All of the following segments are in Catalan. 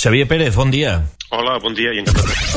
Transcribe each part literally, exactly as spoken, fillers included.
Xavier Pérez, bon dia. Hola, bon dia i encantat.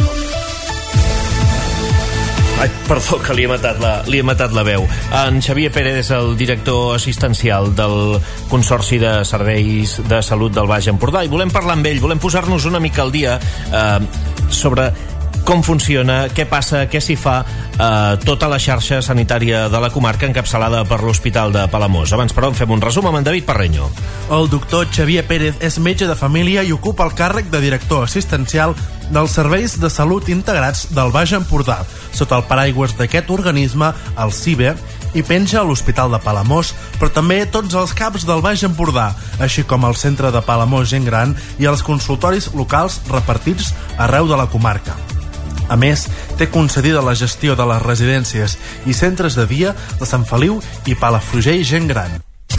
Ai, perdó, que li he matat la, li he matat la veu. En Xavier Pérez és el director assistencial del Consorci de Serveis de Salut del Baix Empordà i volem parlar amb ell, volem posar-nos una mica al dia eh, sobre com funciona, què passa, què s'hi fa eh, tota la xarxa sanitària de la comarca encapçalada per l'Hospital de Palamós. Abans, però, en fem un resum amb en David Parreño. El doctor Xavier Pérez és metge de família i ocupa el càrrec de director assistencial dels Serveis de Salut Integrats del Baix Empordà, sota el paraigües d'aquest organisme, el CIBE, i penja a l'Hospital de Palamós, però també tots els CAPs del Baix Empordà, així com el Centre de Palamós Gent Gran i els consultoris locals repartits arreu de la comarca. A més, té concedida la gestió de les residències i centres de dia de Sant Feliu i Palafrugell Gent Gran.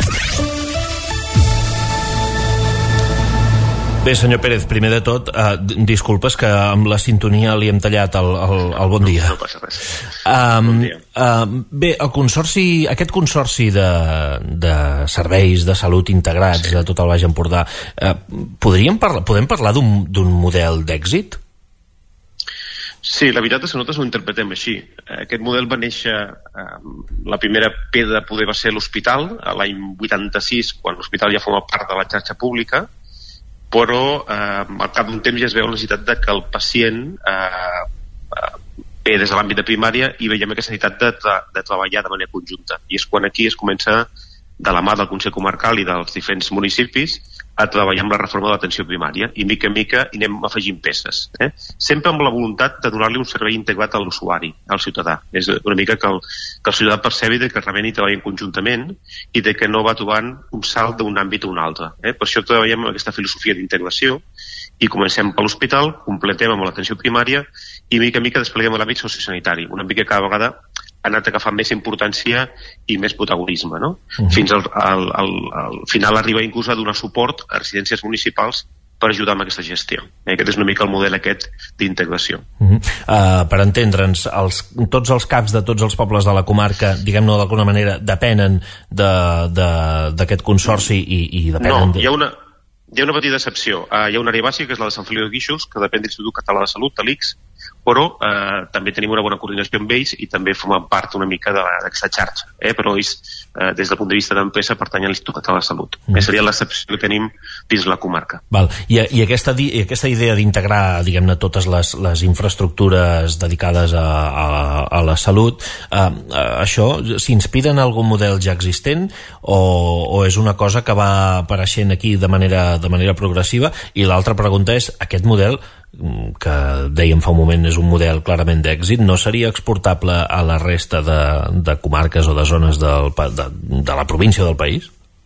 Bé, senyor Pérez, primer de tot, eh, disculpes que amb la sintonia li hem tallat el, el, el bon dia. No, no passa res. Um, Bon dia. Uh, bé, el consorci, aquest consorci de, de serveis de salut integrats sí. a tot el Baix Empordà, uh, podríem parlar, podem parlar d'un d'un model d'èxit? Sí, la veritat és que nosaltres ho interpretem així. Aquest model va néixer, eh, la primera pedra poder va ser l'hospital, a l'any vuitanta-sis, quan l'hospital ja forma part de la xarxa pública, però eh, al cap d'un temps ja es veu la necessitat de que el pacient eh, ve des de l'àmbit de primària i veiem aquesta necessitat de, tra de treballar de manera conjunta. I és quan aquí es comença, de la mà del Consell Comarcal i dels diferents municipis, a treballar amb la reforma de l'atenció primària i mica en mica hi anem afegint peces, eh? Sempre amb la voluntat de donar-li un servei integrat a l'usuari, al ciutadà. És una mica que el, que el ciutadà percebi que realment hi treballen conjuntament i de que no va trobant un salt d'un àmbit a un altre, eh? Per això treballem amb aquesta filosofia d'integració i comencem per l'hospital, completem amb l'atenció primària i mica en mica despleguem l'àmbit sociosanitari, un àmbit que cada vegada ha anat agafant més importància i més protagonisme, no? Uh-huh. Fins al, al, al, al final arriba inclús a donar suport a residències municipals per ajudar amb aquesta gestió. Eh? Aquest és una mica el model aquest d'integració. Uh-huh. uh, per entendre'ns, els, tots els CAPs de tots els pobles de la comarca, diguem-ne d'alguna manera, depenen d'aquest de, de, consorci i, i depenen... No, hi ha una... Hi ha una petita excepció. Uh, hi ha una àrea bàsica, que és la de Sant Feliu de Guíxols, que depèn de l'Institut Català de Salut, de l'I C S, però eh, també tenim una bona coordinació amb ells i també formen part una mica d'aquesta xarxa. Eh? Però ells, eh, des del punt de vista d'empresa, pertanyen a l'Institut Català de Salut. Mm. Que seria l'excepció que tenim dins la comarca. Val. I, i, aquesta, I aquesta idea d'integrar, diguem-ne, totes les, les infraestructures dedicades a, a, a la salut, eh, això s'inspira en algun model ja existent o, o és una cosa que va apareixent aquí de manera de manera progressiva? I l'altra pregunta és, aquest model, que dèiem fa un moment és un model clarament d'èxit, no seria exportable a la resta de, de comarques o de zones del, de, de la província del país?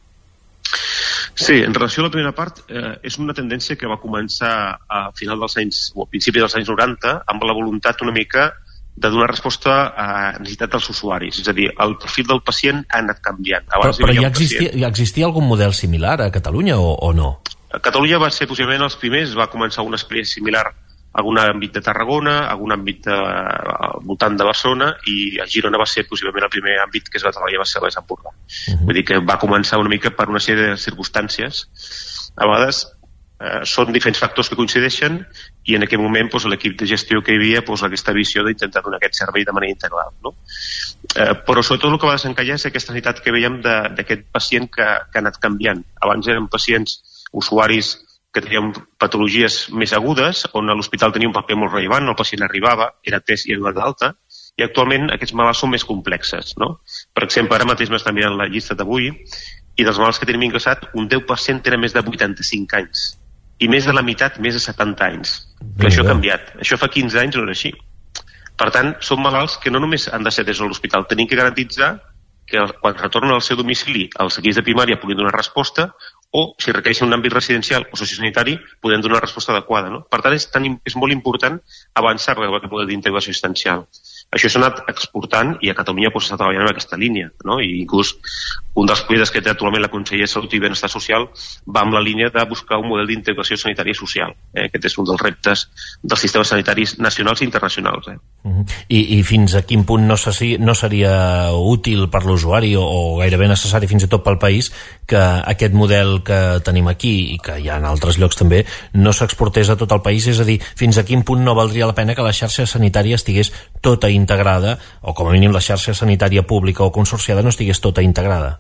Sí, en relació a la primera part, eh, és una tendència que va començar a final dels anys, o a principi dels anys noranta, amb la voluntat una mica de donar resposta a necessitat dels usuaris. És a dir, el perfil del pacient ha anat canviant. Abans però però ja, existia, ja existia algun model similar a Catalunya o, o no? Catalunya va ser possiblement els primers, va començar una experiència similar a algun àmbit de Tarragona, a algun àmbit de, al voltant de Barcelona, i a Girona va ser possiblement el primer àmbit que es va treballar, va ser el Baix Empordà. Uh-huh. Vull dir que va començar una mica per una sèrie de circumstàncies. A vegades eh, són diferents factors que coincideixen i en aquell moment doncs, l'equip de gestió que hi havia doncs, aquesta visió d'intentar donar aquest servei de manera integral. No? Eh, però sobretot el que va desencallar és aquesta necessitat que veiem d'aquest pacient que, que ha anat canviant. Abans eren pacients usuaris que tenien patologies més agudes, on l'hospital tenia un paper molt rellevant, el pacient arribava, era atès i era donat d'alta, i actualment aquests malalts són més complexes. No? Per exemple, ara mateix m'està mirant la llista d'avui, i dels malalts que tenim ingressat, un deu per cent tenen més de vuitanta-cinc anys, i més de la meitat més de setanta anys. Que això ha canviat. Això fa quinze anys no era així. Per tant, són malalts que no només han de ser des de l'hospital, tenim que garantitzar que quan retornen al seu domicili els equips de primària puguin donar resposta o, si requereixen un àmbit residencial o sociosanitari, podem donar resposta adequada. No? Per tant, és, tan, és molt important avançar en aquest model d'integració assistencial. Això s'ha anat exportant i a Catalunya doncs, s'està treballant en aquesta línia. No? I inclús un dels projectes que té actualment la Conselleria de Salut i Benestar Social va amb la línia de buscar un model d'integració sanitària i social. Eh? Aquest és un dels reptes dels sistemes sanitaris nacionals i internacionals. Eh? Uh-huh. I, I fins a quin punt no, se, no seria útil per l'usuari o, o gairebé necessari fins i tot pel país que aquest model que tenim aquí i que hi ha en altres llocs també no s'exportés a tot el país? És a dir, fins a quin punt no valdria la pena que la xarxa sanitària estigués tota integrada, o com a mínim la xarxa sanitària pública o consorciada no estigués tota integrada?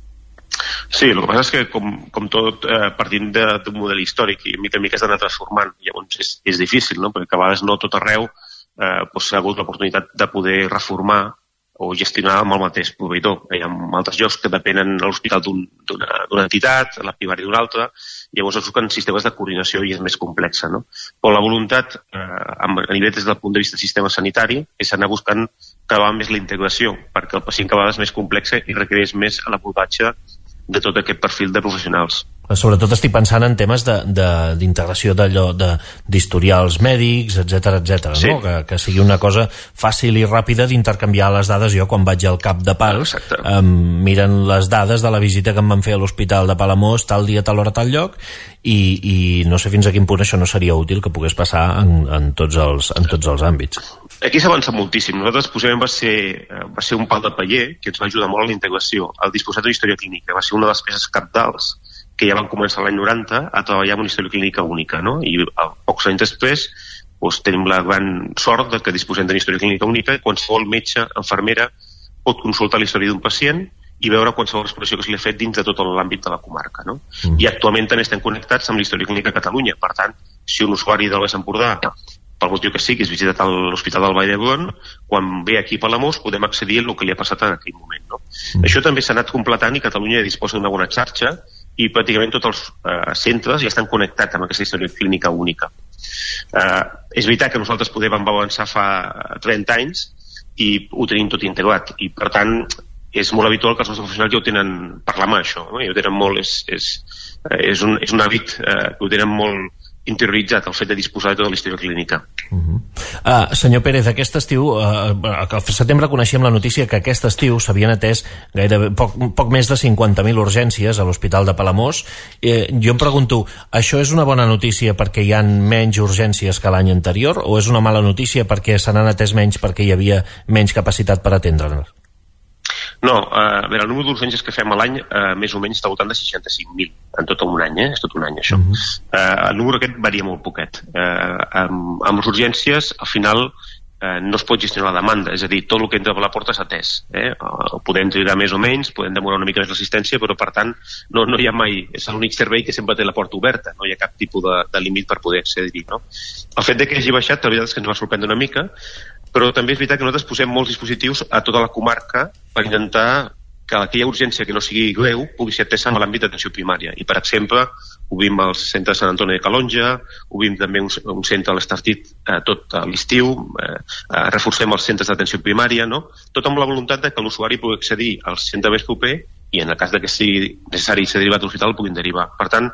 Sí, el que passa és que, com, com tot, eh, partint d'un model històric i mica en mica has d'anar transformant, llavors és, és difícil, no? Perquè a vegades no tot arreu eh, doncs, ha hagut l'oportunitat de poder reformar o gestionar amb el mateix proveïdor. Hi ha altres llocs que depenen de l'hospital d'una entitat, la primària d'una altra, llavors es busquen sistemes de coordinació i és més complexa, no? Però la voluntat, eh, a nivell des del punt de vista del sistema sanitari, és anar buscant cada vegada més la integració, perquè el pacient cada vegada és més complex i requereix més l'abordatge de tot aquest perfil de professionals. Sobretot estic pensant en temes d'integració d'historials mèdics, etcètera, etcètera, sí. No? Que, que sigui una cosa fàcil i ràpida d'intercanviar les dades. Jo, quan vaig al Cap de Pals, em miren les dades de la visita que em van fer a l'Hospital de Palamós, tal dia, tal hora, tal lloc, i, i no sé fins a quin punt això no seria útil que pogués passar en, en, tots, els, en tots els àmbits. Aquí s'ha avançat moltíssim. Nosaltres possiblement va ser, va ser un pal de paller que ens va ajudar molt a la integració. El disposat d'una història clínica va ser una de les peces cabdals que ja van començar l'any noranta a treballar amb una història clínica única, no? I pocs anys després doncs, tenim la gran sort de que disposem d'una història clínica única i qualsevol metge, infermera, pot consultar la història d'un pacient i veure qualsevol exploració que se li ha fet dins de tot l'àmbit de la comarca, no? Mm. I actualment també estem connectats amb la història clínica a Catalunya. Per tant, si un usuari del Baix Empordà, pel motiu que sigui, és visitat a l'Hospital del Vall d'Hebron, quan ve aquí a Palamós podem accedir al que li ha passat en aquell moment, no? Mm. Això també s'ha anat completant i Catalunya disposa d'una bona xarxa i pràcticament tots els eh, centres ja estan connectats amb aquesta història clínica única. Eh, és veritat que nosaltres podem avançar fa trenta anys i ho tenim tot integrat i per tant és molt habitual que els nostres professionals ja ho tenen per la mà, això, no? Ja ho tenen molt, és, és, és, un, és un hàbit eh, que ho tenen molt interioritzat, el fet de disposar de tota la història clínica. Uh-huh. uh, senyor Pérez, aquest estiu, uh, al setembre coneixíem la notícia que aquest estiu s'havien atès gairebé poc, poc més de cinquanta mil urgències a l'Hospital de Palamós. Eh, jo em pregunto, això és una bona notícia perquè hi ha menys urgències que l'any anterior o és una mala notícia perquè se n'han atès menys perquè hi havia menys capacitat per atendre'ls? No, eh, a veure, el número d'urgències que fem a l'any eh, més o menys està voltant de seixanta-cinc mil en tot un any, eh? És tot un any això. Uh-huh. eh, el número aquest varia molt poquet. Eh, amb, amb les urgències, al final, eh, no es pot gestionar la demanda, és a dir, tot el que entra per la porta s'ha atès. Eh? Eh, podem trigar més o menys, podem demorar una mica més l'assistència, però per tant no, no hi ha mai, és l'únic servei que sempre té la porta oberta, no hi ha cap tipus de, de límit per poder accedir, no? El fet de que hagi baixat, la veritat és que ens va sorprendre una mica, però també és veritat que nosaltres posem molts dispositius a tota la comarca per intentar que aquella urgència que no sigui greu pugui ser atesa en l'àmbit d'atenció primària. I, per exemple, obrim el centre de Sant Antoni de Calonja, obrim també un, un centre a l'Estartit eh, tot a l'estiu, eh, eh, reforcem els centres d'atenció primària, no? Tot amb la voluntat de que l'usuari pugui accedir al centre més proper i, en el cas de que sigui necessari ser derivat a l'hospital, el puguin derivar. Per tant,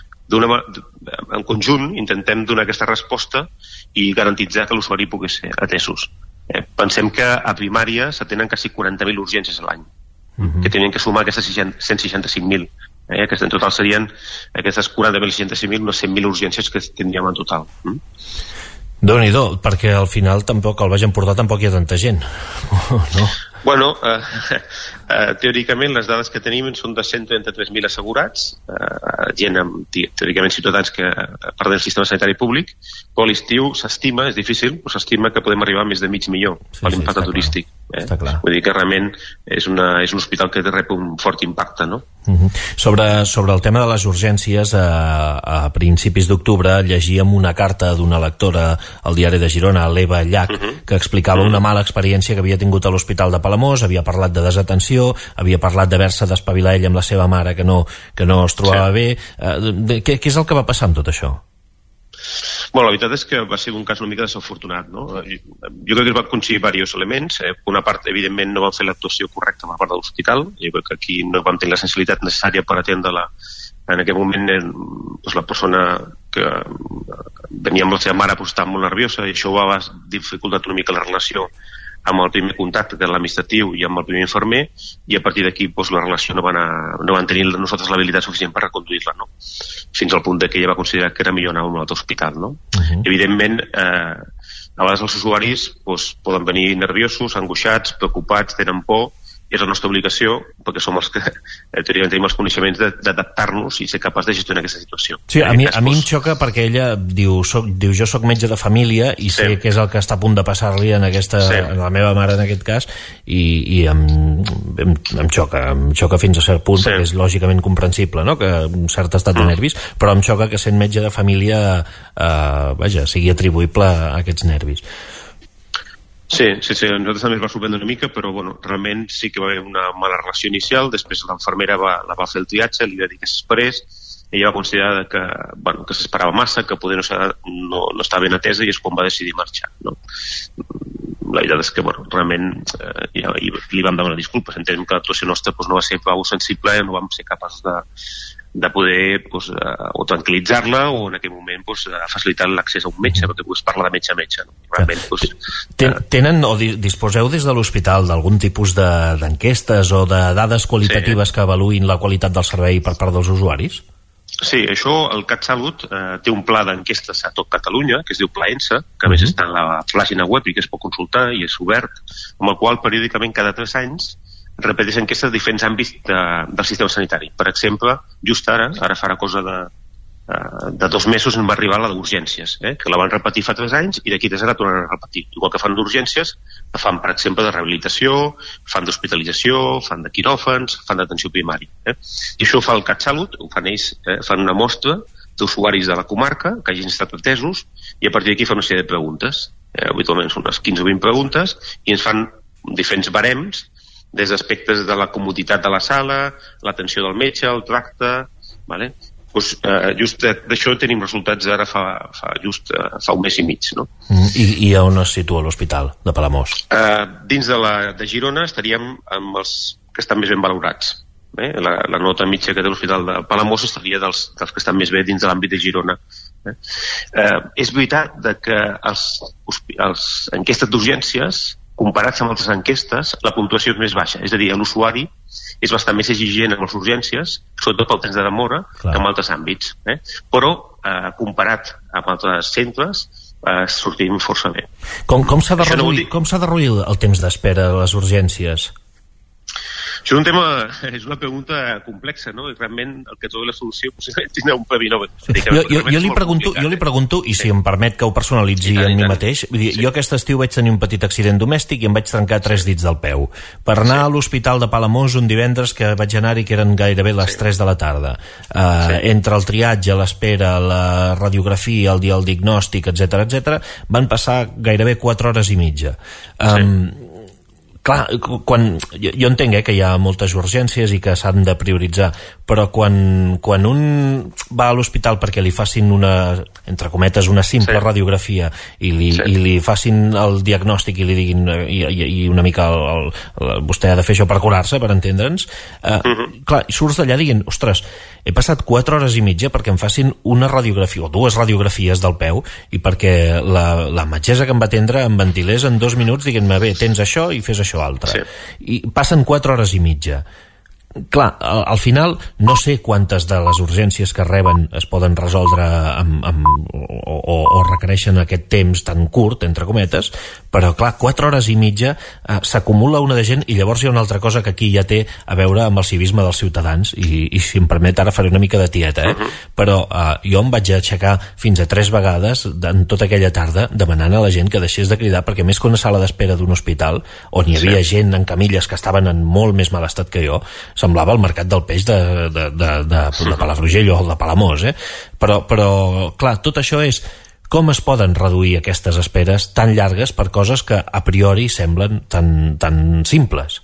en conjunt intentem donar aquesta resposta i garantitzar que l'usuari pugui ser atesos. Eh, pensem que a primària s'atenen quasi quaranta mil urgències a l'any, uh-huh. que tenien que sumar aquestes cent seixanta-cinc mil. Eh, que en total serien aquestes quaranta mil seixanta-cinc mil, unes cent mil urgències que tindríem en total. Mm? Déu-n'hi-do, perquè al final tampoc al Baix Empordà tampoc hi ha tanta gent. No? Bueno, eh, eh, teòricament les dades que tenim són de cent trenta-tres mil assegurats, eh, gent amb, teòricament ciutadans que perden el sistema sanitari públic, però a l'estiu s'estima, és difícil, però s'estima que podem arribar a més de mig milió sí, per l'impacte sí, turístic. Eh? Vull dir que realment és, una, és un hospital que rep un fort impacte, no? Uh-huh. sobre, sobre el tema de les urgències, a, a principis d'octubre llegíem una carta d'una lectora al diari de Girona, l'Eva Llach, uh-huh. que explicava uh-huh. una mala experiència que havia tingut a l'Hospital de Palamós, havia parlat de desatenció, havia parlat d'haver-se d'espavilar ell amb la seva mare que no, que no es trobava sí. bé. Uh, de, què, què és el que va passar amb tot això? Bueno, la veritat és que va ser un cas una mica desafortunat, no? Jo crec que es van coincidir diversos elements. Eh, una part, evidentment, no van fer l'actuació correcta per part de l'hospital. Jo crec que aquí no vam tenir la sensibilitat necessària per atendre-la. En aquest moment, eh, doncs la persona que venia amb la seva mare doncs, estava molt nerviosa i això va dificultar una mica la relació amb el primer contacte, que era l'administratiu, i amb el primer infermer, i a partir d'aquí doncs, la relació no van, a, no van tenir nosaltres l'habilitat suficient per reconduir-la, no? Fins al punt de que ella va considerar que era millor anar a un altre hospital, no? Uh-huh. Evidentment, eh, a vegades els usuaris doncs, poden venir nerviosos, angoixats, preocupats, tenen por, és la nostra obligació, perquè som els que eh, teòricament tenim els coneixements d'adaptar-nos i ser capaç de gestionar aquesta situació. Sí, a mi, a mi em xoca perquè ella diu, soc, diu jo sóc metge de família i sé sí. que és el que està a punt de passar-li en aquesta, sí. en la meva mare en aquest cas, i, i em, em, em xoca, em xoca fins a cert punt, sí. perquè és lògicament comprensible, no?, que un cert estat de nervis, mm. però em xoca que sent metge de família eh, vaja, sigui atribuïble a aquests nervis. Sí, sí, sí, a nosaltres també es va sorprendre una mica, però bueno, realment sí que va haver una mala relació inicial, després l'infermera va, la va fer el triatge, li va dir que s'esperés, ella va considerar que, bueno, que s'esperava massa, que poder no, no, no estava ben atesa, i és quan va decidir marxar, no? La veritat és que, bueno, realment eh, ja, li vam demanar disculpes, entenem que l'actuació nostra doncs, no va ser prou sensible, no vam ser capaços de, de poder pues, uh, o tranquil·litzar-la o en aquell moment pues, uh, facilitar l'accés a un metge, perquè pues, parla de metge a metge. No? Realment, pues, Ten, tenen o di disposeu des de l'hospital d'algun tipus d'enquestes de, o de dades qualitatives sí. que avaluïn la qualitat del servei per part dels usuaris? Sí, això, el CatSalut eh, té un pla d'enquestes a tot Catalunya, que es diu Plaensa, que a més uh-huh. està en la pàgina web i que es pot consultar i és obert, amb el qual periòdicament cada tres anys repeteix enquestes de diferents àmbits de, del sistema sanitari. Per exemple, just ara, ara farà cosa de, de dos mesos en va arribar la d'urgències, eh? que la van repetir fa tres anys i d'aquí tres ara tornaran a repetir. Igual que fan d'urgències, fan, per exemple, de rehabilitació, fan d'hospitalització, fan de quiròfans, fan d'atenció primària. Eh? I això ho fa el CatSalut, ho fan ells, eh? fan una mostra d'usuaris de la comarca que hagin estat atesos i a partir d'aquí fan una sèrie de preguntes. Eh? Habitualment són unes quinze o vint preguntes i ens fan diferents barems des d'aspectes de la comoditat de la sala, l'atenció del metge, el tracte, vale? Pues, eh, just d'això tenim resultats ara fa, fa just eh, fa un mes i mig. No? Mm, i, I on es situa l'hospital de Palamós? Eh, dins de, la, de Girona estaríem amb els que estan més ben valorats. Eh? La, la nota mitja que té l'hospital de Palamós estaria dels, dels que estan més bé dins de l'àmbit de Girona. Eh? Eh, és veritat de que els, els enquestes d'urgències comparats amb altres enquestes, la puntuació és més baixa. És a dir, l'usuari és bastant més exigent amb les urgències, sobretot pel temps de demora, Clar. que en altres àmbits. Eh? Però, eh, comparat amb altres centres, eh, sortim força bé. Com, com s'ha de, no dir... de reduir el temps d'espera a les urgències? Això és un tema, és una pregunta complexa, no? I realment el que trobo la solució possiblement tindrà un premi Nobel. Jo, jo, jo, li pregunto, jo li pregunto, i si sí. em permet que ho personalitzi sí, en mi mateix, vull dir, sí. jo aquest estiu vaig tenir un petit accident domèstic i em vaig trencar tres dits del peu. Per anar sí. a l'hospital de Palamós un divendres que vaig anar-hi, que eren gairebé les sí. tres de la tarda, uh, sí. entre el triatge, l'espera, la radiografia, el dia del diagnòstic, etcètera, etcètera, van passar gairebé quatre hores i mitja. Um, sí. Clar, quan, jo, jo entenc eh, que hi ha moltes urgències i que s'han de prioritzar, però quan, quan un va a l'hospital perquè li facin una, entre cometes, una simple sí. radiografia i li, sí. i li facin el diagnòstic i li diguin i, i, i una mica el, el, el, vostè ha de fer això per curar-se, per entendre'ns, eh, uh -huh. clar, surts d'allà dient, ostres, he passat quatre hores i mitja perquè em facin una radiografia o dues radiografies del peu i perquè la, la metgessa que em va atendre em ventilés en dos minuts dient-me, bé, tens això i fes això altre. Sí. I passen quatre hores i mitja. Clar, al, al final no sé quantes de les urgències que reben es poden resoldre amb, amb, o, o, o requereixen aquest temps tan curt, entre cometes, però clar, quatre hores i mitja eh, s'acumula una de gent i llavors hi ha una altra cosa que aquí ja té a veure amb el civisme dels ciutadans i, i si em permet ara faré una mica de tieta, eh? Uh-huh. però eh, jo em vaig aixecar fins a tres vegades en tota aquella tarda demanant a la gent que deixés de cridar perquè més que una sala d'espera d'un hospital on hi havia sí. gent en camilles que estaven en molt més mal estat que jo, semblava el mercat del peix de, de, de, de, de Palafrugell o el de Palamós, eh? Però, però, clar, tot això és com es poden reduir aquestes esperes tan llargues per coses que a priori semblen tan, tan simples?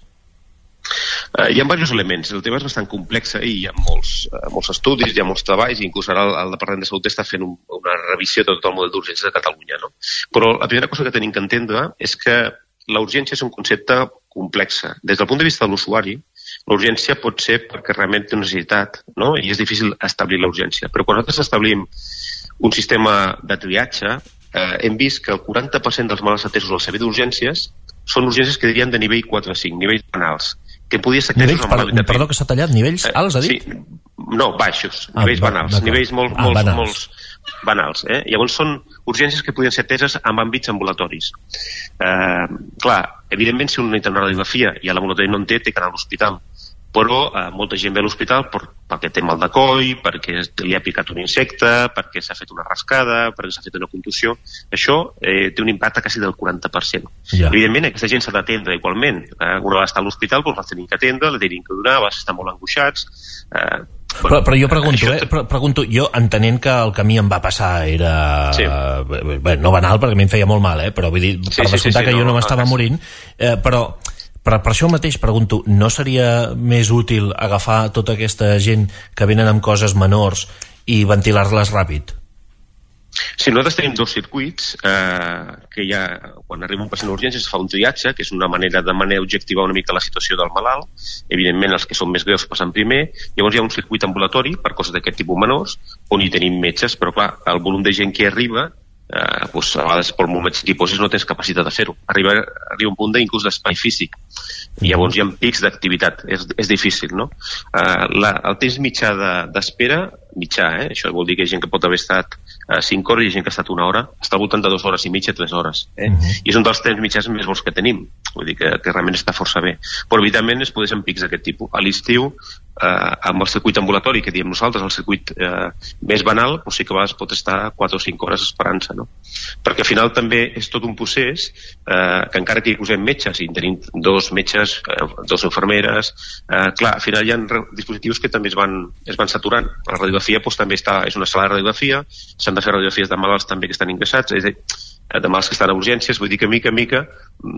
Uh, hi ha diversos elements. El tema és bastant complex i hi ha molts, uh, molts estudis, hi ha molts treballs, inclús ara el, el Departament de Salut està fent un, una revisió de tot el model d'urgències de Catalunya, no? Però la primera cosa que tenim que entendre és que la urgència és un concepte complex. Des del punt de vista de l'usuari, l'urgència pot ser perquè realment té una necessitat, no? I és difícil establir la urgència. Però quan nosaltres establim un sistema de triatge, eh, hem vist que el quaranta per cent dels malalts atesos al servei d'urgències són urgències que dirien de nivell quatre o cinc, nivells banals. Que podia ser nivells, per, perdó que s'ha tallat, nivells alts, ha dit? Sí, no, baixos, ah, nivells banals, nivells molt, ah, molts, banals. molts, banals. Eh? Llavors són urgències que podien ser ateses en àmbits ambulatoris. Eh, clar, evidentment, si un necessita una radiografia i a l'ambulatori no en té, té que anar a l'hospital. Però eh, molta gent ve a l'hospital per, perquè té mal de coll, perquè li ha picat un insecte, perquè s'ha fet una rascada, perquè s'ha fet una contusió. Això eh, té un impacte quasi del quaranta per cent. Ja. Evidentment, aquesta gent s'ha d'atendre igualment. Eh, una vegada està a l'hospital, doncs la tenim que atendre, la tenim que donar, a vegades estan molt angoixats. Eh, bueno, però, però jo pregunto, eh, però, pregunto, jo entenent que el que a mi em va passar era... Sí. Eh, bé, no banal, perquè a mi em feia molt mal, eh, però vull dir, per sí, descomptar sí, sí, que no, jo no m'estava no, morint, eh, però... Però per això mateix pregunto, no seria més útil agafar tota aquesta gent que venen amb coses menors i ventilar-les ràpid? Sí, nosaltres tenim dos circuits eh, que ja, quan arriba un pacient d'urgència es fa un triatge, que és una manera de manera objectivar una mica la situació del malalt. Evidentment, els que són més greus passen primer. Llavors hi ha un circuit ambulatori per coses d'aquest tipus menors, on hi tenim metges, però clar, el volum de gent que arriba Eh, doncs a vegades per molt metge que hi posis no tens capacitat de fer-ho. Arriba, arriba un punt d'inclús d'espai físic i llavors hi ha pics d'activitat, és, és difícil, no? Eh, la, el temps mitjà d'espera, de, mitjà, eh? Això vol dir que hi ha gent que pot haver estat eh, cinc hores i hi ha gent que ha estat una hora, està al voltant de dues hores i mitja, tres hores, eh? Uh -huh. I és un dels temps mitjans més bons que tenim, vull dir que, que realment està força bé, però evidentment es podeixen pics d'aquest tipus. A l'estiu, eh, amb el circuit ambulatori que diem nosaltres, el circuit eh, més banal, doncs sí que a vegades pot estar quatre o cinc hores esperant-se, no? Perquè al final també és tot un procés eh, que encara que hi posem metges i tenim dos metges, eh, dos infermeres, eh, clar, al final hi ha dispositius que també es van, es van saturant. La radiografia doncs, també està, és una sala de radiografia, s'han de fer radiografies de malalts també que estan ingressats, és a dir, de malalts que estan a urgències, vull dir que mica en mica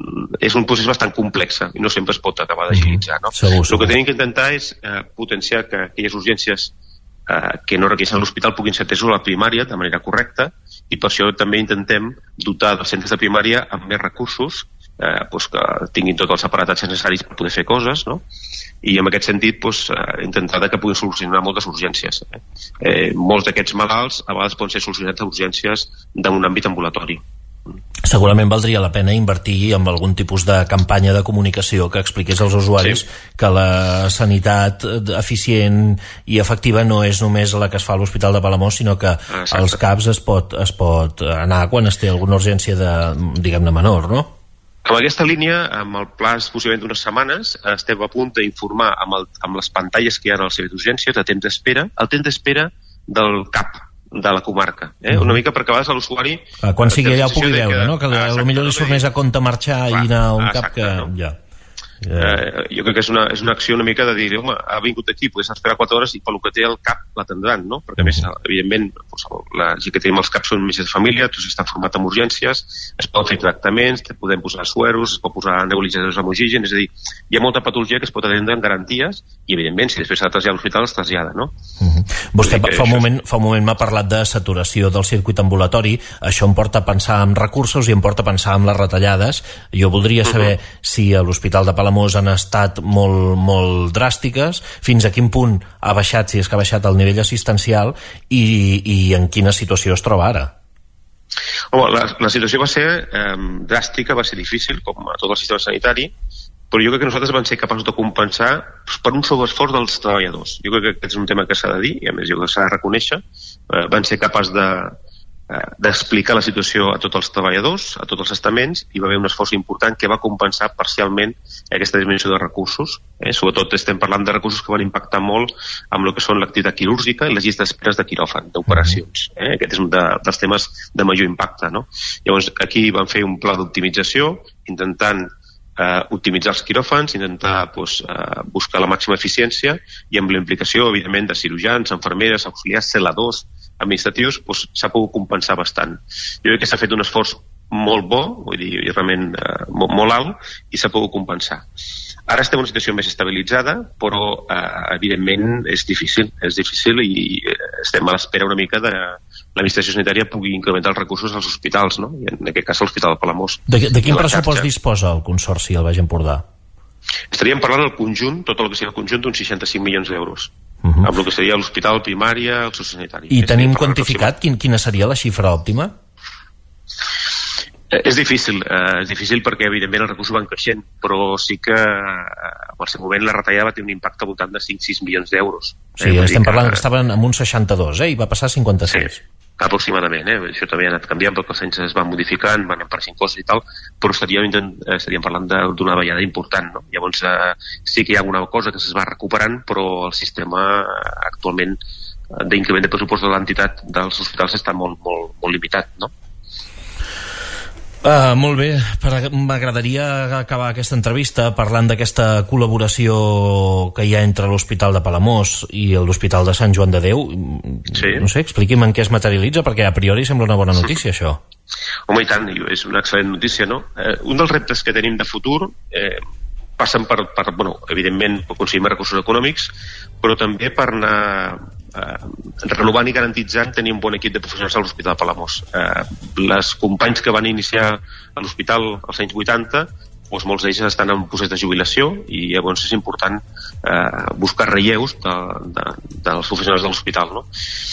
és un procés bastant complex i no sempre es pot acabar d'agilitzar, no? Segur, segur. El que tenim que intentar és eh, potenciar que aquelles urgències eh, que no requereixen l'hospital puguin ser atesos a la primària de manera correcta, i per això també intentem dotar dels centres de primària amb més recursos, eh, doncs que tinguin tots els aparatatges necessaris per poder fer coses, no? I en aquest sentit doncs, eh, intentar que puguin solucionar moltes urgències. Eh? Eh, molts d'aquests malalts a vegades poden ser solucionats a urgències d'un àmbit ambulatori. Segurament valdria la pena invertir en algun tipus de campanya de comunicació que expliqués als usuaris sí. que la sanitat eficient i efectiva no és només la que es fa a l'Hospital de Palamós, sinó que Exacte. als C A Ps es pot, es pot anar quan es té alguna urgència de, diguem-ne, menor, no? Amb aquesta línia, amb el pla possiblement d'unes setmanes, estem a punt d'informar amb, el, amb les pantalles que hi ha al servei d'urgències de temps d'espera, el temps d'espera del C A P de la comarca, eh? Una mica perquè a vegades l'usuari... Quan sigui allà ho pugui veure, que, no? Que ah, potser li surt més a compte marxar clar, i anar a un exacte, cap que... No? Ja. Eh, jo crec que és una, és una acció una mica de dir, home, ha vingut aquí, podés esperar quatre hores i pel que té el cap l'atendran, no? Perquè a més, evidentment, doncs, la gent que tenim els caps són metges de família, tots estan formats en urgències, es poden fer tractaments, podem posar sueros, es pot posar nebulitzadors amb oxigen, és a dir, hi ha molta patologia que es pot atendre amb garanties i, evidentment, si després s'ha de traslladar a l'hospital, es trasllada, no? Uh -huh. Vostè fa un moment, fa un moment m'ha parlat de saturació del circuit ambulatori, això em porta a pensar en recursos i em porta a pensar en les retallades. Jo voldria saber uh -huh. si a l'Hospital de Palamós han estat molt, molt dràstiques, fins a quin punt ha baixat, si és que ha baixat el nivell assistencial i, i en quina situació es troba ara. Home, la, la situació va ser eh, dràstica, va ser difícil, com a tot el sistema sanitari, però jo crec que nosaltres vam ser capaços de compensar per un sobreesforç dels treballadors. Jo crec que aquest és un tema que s'ha de dir, i a més jo crec que s'ha de reconèixer. Eh, van ser capaços de d'explicar la situació a tots els treballadors, a tots els estaments, i va haver un esforç important que va compensar parcialment aquesta disminució de recursos. Eh? Sobretot estem parlant de recursos que van impactar molt amb el que són l'activitat quirúrgica i les llistes d'espera de quiròfan, d'operacions. Eh? Aquest és un de, dels temes de major impacte, no? Llavors, aquí van fer un pla d'optimització, intentant eh, optimitzar els quiròfans, intentar pues, eh, buscar la màxima eficiència, i amb la implicació, evidentment, de cirurgians, infermeres, auxiliars, celadors, administratius, doncs, s'ha pogut compensar bastant. Jo crec que s'ha fet un esforç molt bo, vull dir, realment eh, molt, molt alt, i s'ha pogut compensar. Ara estem en una situació més estabilitzada, però eh, evidentment és difícil, és difícil i estem a l'espera una mica de l'administració sanitària pugui incrementar els recursos als hospitals, no? I en aquest cas l'Hospital de Palamós. De, de quin pressupost disposa el Consorci al Baix Empordà? Estaríem parlant del conjunt, tot el que sigui el conjunt, d'uns seixanta-cinc milions d'euros. Uh -huh. Amb el que seria l'hospital, primària, el sociosanitari. I tenim quantificat quin, quina seria la xifra òptima? Eh, és difícil, eh, és difícil perquè evidentment els recursos van creixent, però sí que eh, en el seu moment la retallada va tenir un impacte al voltant de cinc a sis milions d'euros. Sí, eh, estem parlant que... que estaven amb un seixanta-dos, eh, i va passar a cinquanta-sis. Sí. aproximadament, eh? Això també ha anat canviant perquè els anys es van modificant, van apareixent coses i tal, però estaríem, estaríem parlant d'una davallada important, no? Llavors eh, sí que hi ha alguna cosa que es va recuperant, però el sistema actualment d'increment de pressupost de l'entitat dels hospitals està molt, molt, molt limitat, no? Uh, molt bé, m'agradaria acabar aquesta entrevista parlant d'aquesta col·laboració que hi ha entre l'Hospital de Palamós i l'Hospital de Sant Joan de Déu. Sí. No sé, expliqui'm en què es materialitza, perquè a priori sembla una bona notícia, això. Home, i tant, és una excel·lent notícia, no? Eh, un dels reptes que tenim de futur eh, passen per, per, bueno, evidentment, per aconseguir més recursos econòmics, però també per anar eh, renovant i garantitzant tenir un bon equip de professionals a l'Hospital de Palamós. Eh, les companys que van iniciar a l'hospital als anys vuitanta, doncs molts d'ells estan en procés de jubilació i llavors és important eh, buscar relleus de, de, dels professionals de l'hospital, no?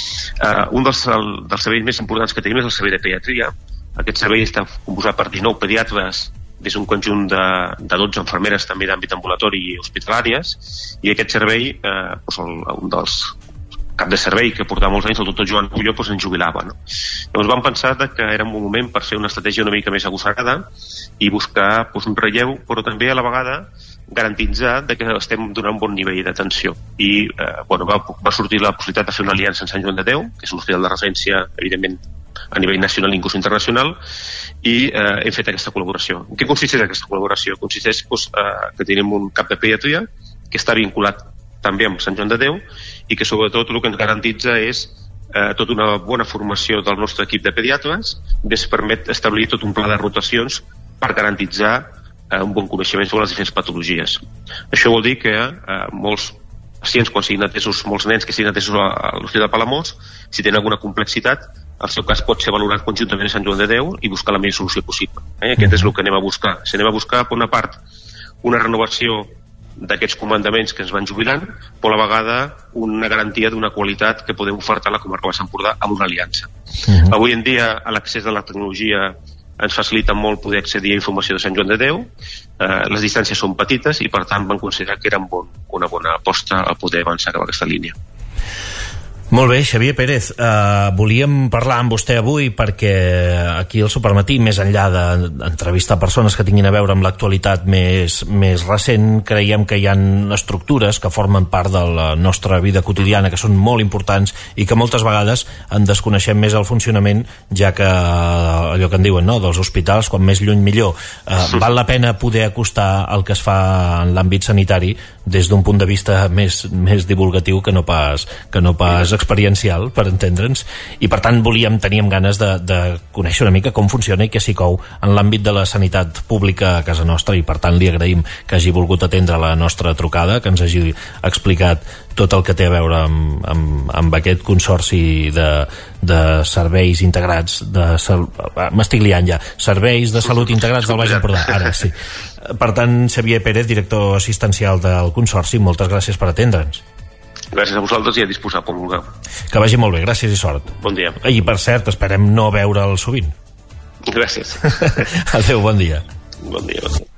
Eh, un dels, el, dels serveis més importants que tenim és el servei de pediatria. Aquest servei està composat per dinou pediatres des d'un conjunt de, de dotze infermeres també d'àmbit ambulatori i hospitalàries, i aquest servei, eh, doncs el, un dels cap de servei que portava molts anys, el doctor Joan Pulló, doncs en jubilava, no? Llavors vam pensar que era un bon moment per fer una estratègia una mica més agossarada i buscar doncs, un relleu, però també a la vegada garantitzar que estem donant un bon nivell d'atenció. I eh, bueno, va, va sortir la possibilitat de fer una aliança amb Sant Joan de Déu, que és un hospital de referència, evidentment, a nivell nacional i inclús internacional, i eh, hem fet aquesta col·laboració. En què consisteix aquesta col·laboració? Consisteix doncs, eh, que tenim un cap de pediatria que està vinculat també amb Sant Joan de Déu i que sobretot el que ens garantitza és eh, tota una bona formació del nostre equip de pediatres, que ens permet establir tot un pla de rotacions per garantitzar eh, un bon coneixement sobre les diferents patologies. Això vol dir que eh, molts pacients, quan siguin atesos, molts nens que siguin atesos a l'Hospital de Palamós, si tenen alguna complexitat, el seu cas pot ser valorat conjuntament a Sant Joan de Déu i buscar la millor solució possible. Eh? Aquest és el que anem a buscar. Si anem a buscar, per una part, una renovació d'aquests comandaments que ens van jubilant, però a la vegada una garantia d'una qualitat que podem ofertar a la comarca de Santpordà amb una aliança. Uh-huh. Avui en dia, l'accés de la tecnologia ens facilita molt poder accedir a informació de Sant Joan de Déu, eh, les distàncies són petites i per tant van considerar que era bon, una bona aposta a poder avançar cap a aquesta línia. Molt bé, Xavier Pérez, uh, volíem parlar amb vostè avui perquè aquí al Supermatí, més enllà d'entrevistar persones que tinguin a veure amb l'actualitat més, més recent, creiem que hi ha estructures que formen part de la nostra vida quotidiana, que són molt importants i que moltes vegades en desconeixem més el funcionament, ja que uh, allò que en diuen, no?, dels hospitals, quan més lluny millor. Uh, val la pena poder acostar el que es fa en l'àmbit sanitari des d'un punt de vista més, més divulgatiu que no pas, que no pas experiencial, per entendre'ns, i per tant volíem, teníem ganes de, de conèixer una mica com funciona i què s'hi cou en l'àmbit de la sanitat pública a casa nostra, i per tant li agraïm que hagi volgut atendre la nostra trucada, que ens hagi explicat tot el que té a veure amb, amb, amb aquest consorci de, de serveis integrats de sal... m'estic liant ja, serveis de salut integrats del Baix Empordà, ara sí. Per tant, Xavier Pérez, director assistencial del consorci, moltes gràcies per atendre'ns. Gràcies a vosaltres i a disposar com vulgueu. Que vagi molt bé, gràcies i sort. Bon dia. I per cert, esperem no veure'l sovint. Gràcies. Adéu, bon dia. Bon dia, bon dia.